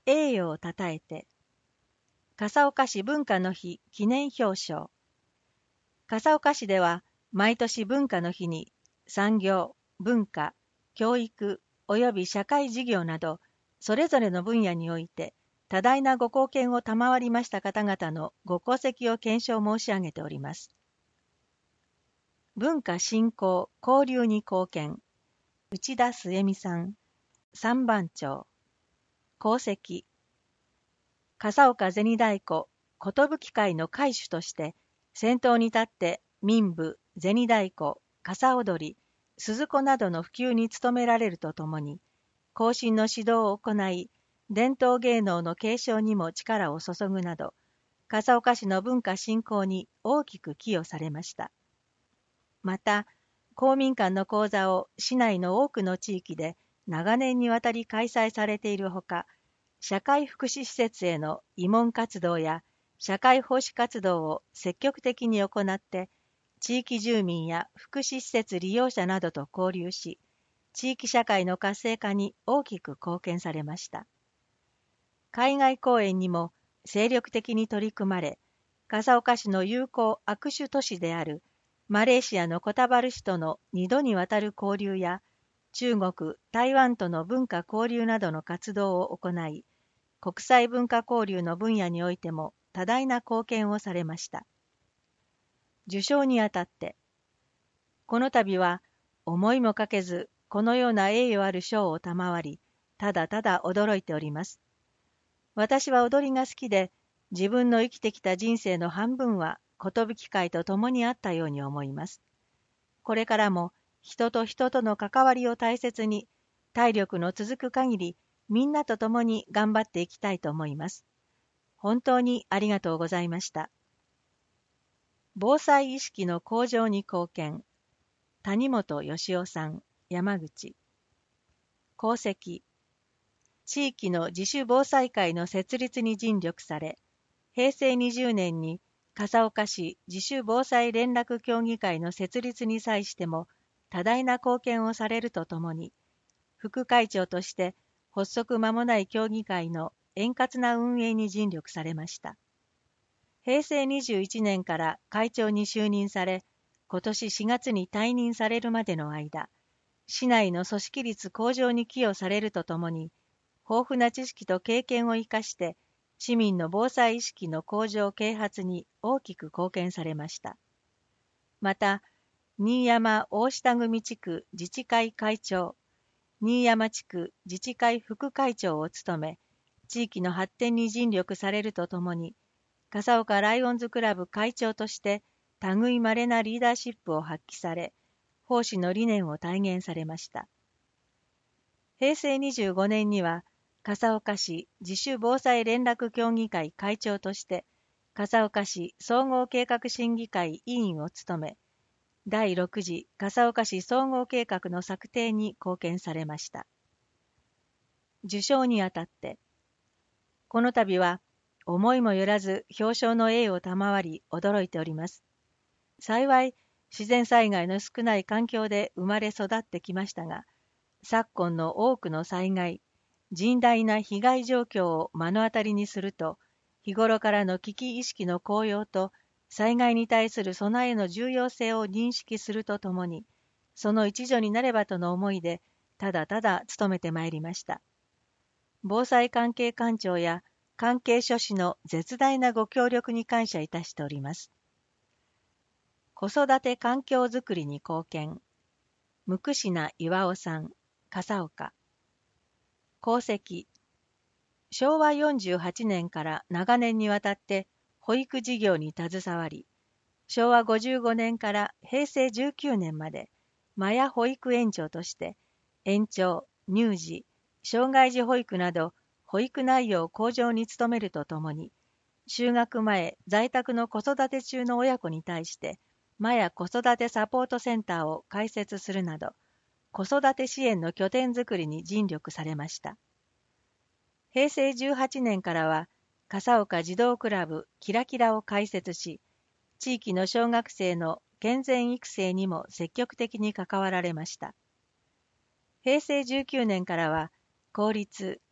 栄誉をたたえて。笠岡市文化の日記念表彰。笠岡市では毎年文化の日に産業、文化、教育及び社会事業などそれぞれの分野において多大なご貢献を賜りました方々のご功績を顕彰申し上げております。文化振興・交流に貢献。内田末美さん、三番町。功績。笠岡銭太鼓寿会の会主として先頭に立って民部、銭太鼓、笠踊り、鈴子などの普及に努められるとともに、後進の指導を行い、伝統芸能の継承にも力を注ぐなど、笠岡市の文化振興に大きく寄与されました。また、公民館の講座を市内の多くの地域で長年にわたり開催されているほか、社会福祉施設への慰問活動や社会奉仕活動を積極的に行って、地域住民や福祉施設利用者などと交流し、地域社会の活性化に大きく貢献されました。海外公演にも精力的に取り組まれ、笠岡市の友好握手都市であるマレーシアのコタバル市との2度にわたる交流や、中国、台湾との文化交流などの活動を行い、国際文化交流の分野においても多大な貢献をされました。受賞にあたって、この度は思いもかけずこのような栄誉ある賞を賜り、ただただ驚いております。私は踊りが好きで、自分の生きてきた人生の半分は寿会と共にあったように思います。これからも人と人との関わりを大切に、体力の続く限り、みんなと共に頑張っていきたいと思います。本当にありがとうございました。防災意識の向上に貢献。谷本義夫さん、山口。功績。地域の自主防災会の設立に尽力され、平成20年に笠岡市自主防災連絡協議会の設立に際しても多大な貢献をされるとともに、副会長として発足間もない協議会の円滑な運営に尽力されました。平成21年から会長に就任され、今年4月に退任されるまでの間、市内の組織率向上に寄与されるとともに、豊富な知識と経験を生かして、市民の防災意識の向上啓発に大きく貢献されました。また、新山大下組地区自治会会長、新山地区自治会副会長を務め、地域の発展に尽力されるとともに、笠岡ライオンズクラブ会長として、類まれなリーダーシップを発揮され、奉仕の理念を体現されました。平成25年には、笠岡市自主防災連絡協議会会長として、笠岡市総合計画審議会委員を務め、第6次笠岡市総合計画の策定に貢献されました。受賞にあたって、この度は思いもよらず表彰の栄を賜り驚いております。幸い自然災害の少ない環境で生まれ育ってきましたが、昨今の多くの災害、甚大な被害状況を目の当たりにすると、日頃からの危機意識の高揚と、災害に対する備えの重要性を認識するとともに、その一助になればとの思いで、ただただ努めてまいりました。防災関係官庁や関係諸市の絶大なご協力に感謝いたしております。子育て環境づくりに貢献。向科巌さん、笠岡。功績。昭和48年から長年にわたって保育事業に携わり、昭和55年から平成19年までマヤ保育園長として園長、乳児、障害児保育など保育内容向上に努めるとともに、就学前在宅の子育て中の親子に対してマヤ子育てサポートセンターを開設するなど、子育て支援の拠点づくりに尽力されました。平成18年からは、笠岡児童クラブキラキラを開設し、地域の小学生の健全育成にも積極的に関わられました。平成19年からは、公立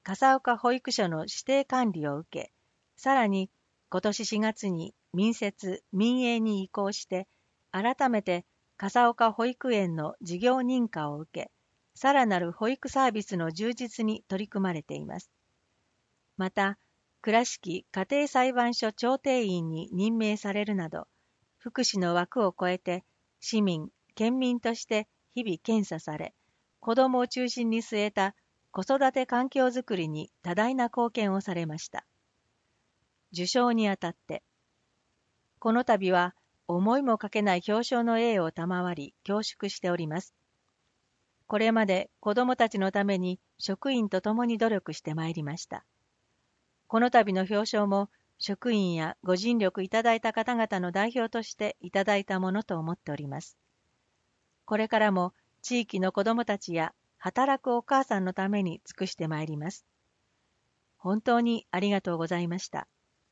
笠岡保育所の指定管理を受け、さらに今年4月に民設・民営に移行して、改めて笠岡保育園の事業認可を受け、さらなる保育サービスの充実に取り組まれています。また、倉敷家庭裁判所調停員に任命されるなど、福祉の枠を超えて市民・県民として日々検査され、子どもを中心に据えた子育て環境づくりに多大な貢献をされました。受賞にあたって、この度は思いもかけない表彰の栄を賜り恐縮しております。これまで子どもたちのために職員と共に努力してまいりました。この度の表彰も職員やご尽力いただいた方々の代表としていただいたものと思っております。これからも地域の子どもたちや働くお母さんのために尽くしてまいります。本当にありがとうございました。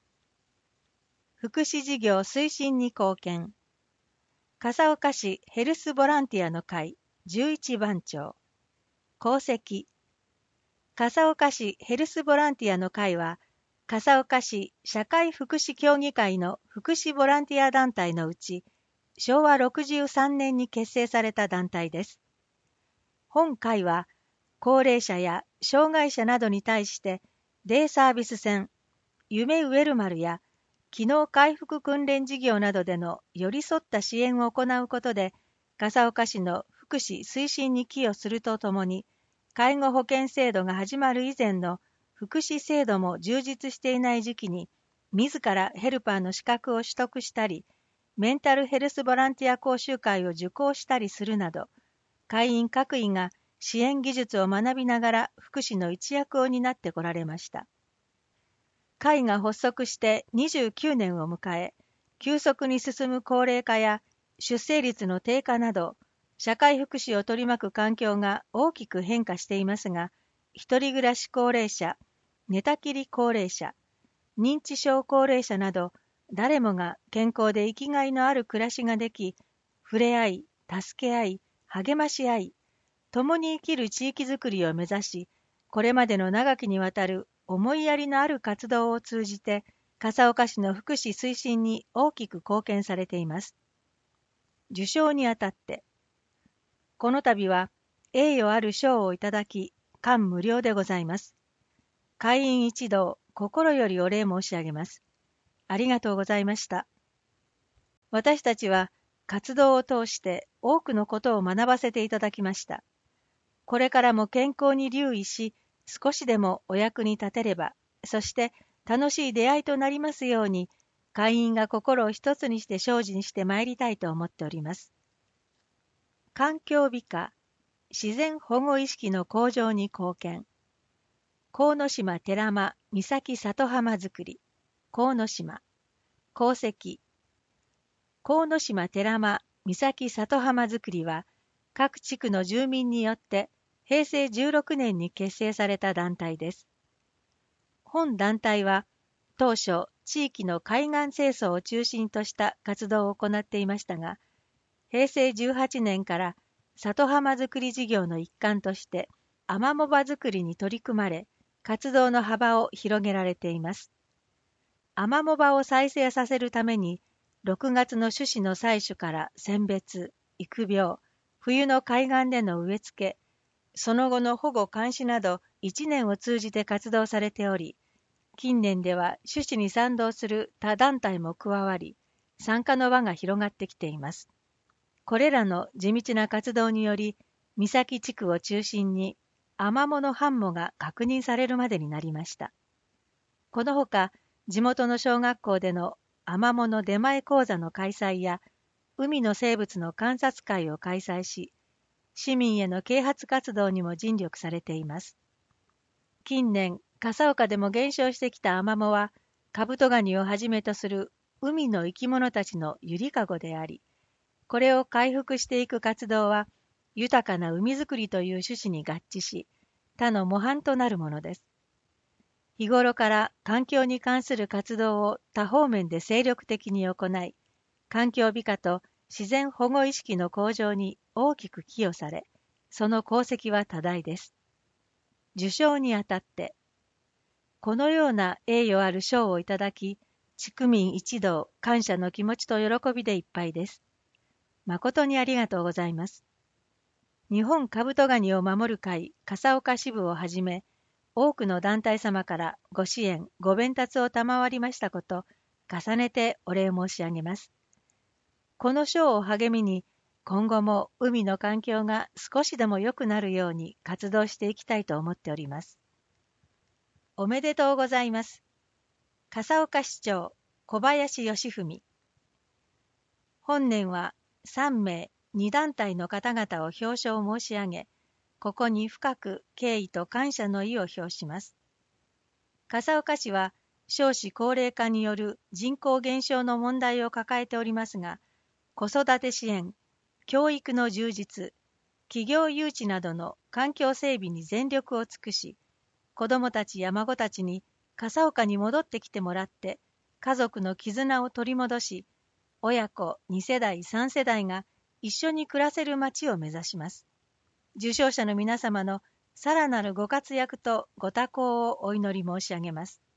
福祉事業推進に貢献。笠岡市ヘルスボランティアの会11番長。功績。笠岡市ヘルスボランティアの会は、笠岡市社会福祉協議会の福祉ボランティア団体のうち、昭和63年に結成された団体です。本会は、高齢者や障害者などに対して、デイサービス船、夢ウェルマルや、機能回復訓練事業などでの寄り添った支援を行うことで、笠岡市の福祉推進に寄与するとともに、介護保険制度が始まる以前の福祉制度も充実していない時期に、自らヘルパーの資格を取得したり、メンタルヘルスボランティア講習会を受講したりするなど、会員各位が支援技術を学びながら福祉の一役を担ってこられました。会が発足して29年を迎え、急速に進む高齢化や出生率の低下など、社会福祉を取り巻く環境が大きく変化していますが、一人暮らし高齢者、寝たきり高齢者、認知症高齢者など、誰もが健康で生きがいのある暮らしができ、触れ合い、助け合い、励まし合い、共に生きる地域づくりを目指し、これまでの長きにわたる思いやりのある活動を通じて、笠岡市の福祉推進に大きく貢献されています。受賞にあたって、この度は栄誉ある賞をいただき、感無量でございます。会員一同、心よりお礼申し上げます。ありがとうございました。私たちは活動を通して多くのことを学ばせていただきました。これからも健康に留意し、少しでもお役に立てれば、そして楽しい出会いとなりますように、会員が心を一つにして精進してまいりたいと思っております。環境美化、自然保護意識の向上に貢献。鴻島寺間岬里浜づくり、鴻島、功績。鴻島寺間岬里浜づくりは、各地区の住民によって平成16年に結成された団体です。本団体は、当初、地域の海岸清掃を中心とした活動を行っていましたが、平成18年から里浜づくり事業の一環として、アマモ場づくりに取り組まれ、活動の幅を広げられています。アマモ場を再生させるために、6月の種子の採取から選別、育苗、冬の海岸での植え付け、その後の保護監視など1年を通じて活動されており、近年では種子に賛同する他団体も加わり、参加の輪が広がってきています。これらの地道な活動により、三崎地区を中心にアマモの繁茂が確認されるまでになりました。このほか、地元の小学校でのアマモの出前講座の開催や、海の生物の観察会を開催し、市民への啓発活動にも尽力されています。近年、笠岡でも減少してきたアマモは、カブトガニをはじめとする海の生き物たちのゆりかごであり、これを回復していく活動は、豊かな海づくりという趣旨に合致し、他の模範となるものです。日頃から環境に関する活動を多方面で精力的に行い、環境美化と自然保護意識の向上に大きく寄与され、その功績は多大です。受賞にあたって、 このような栄誉ある賞をいただき、地区民一同感謝の気持ちと喜びでいっぱいです。誠にありがとうございます。日本カブトガニを守る会笠岡支部をはじめ、多くの団体様からご支援、ご鞭達を賜りましたこと、重ねてお礼申し上げます。この賞を励みに、今後も海の環境が少しでも良くなるように活動していきたいと思っております。おめでとうございます。笠岡市長、小林義文。本年は3名、2団体の方々を表彰申し上げ、ここに深く敬意と感謝の意を表します。笠岡市は少子高齢化による人口減少の問題を抱えておりますが、子育て支援、教育の充実、企業誘致などの環境整備に全力を尽くし、子どもたちや孫たちに笠岡に戻ってきてもらって、家族の絆を取り戻し、親子2世代3世代が一緒に暮らせる街を目指します。受賞者の皆様のさらなるご活躍とご多幸をお祈り申し上げます。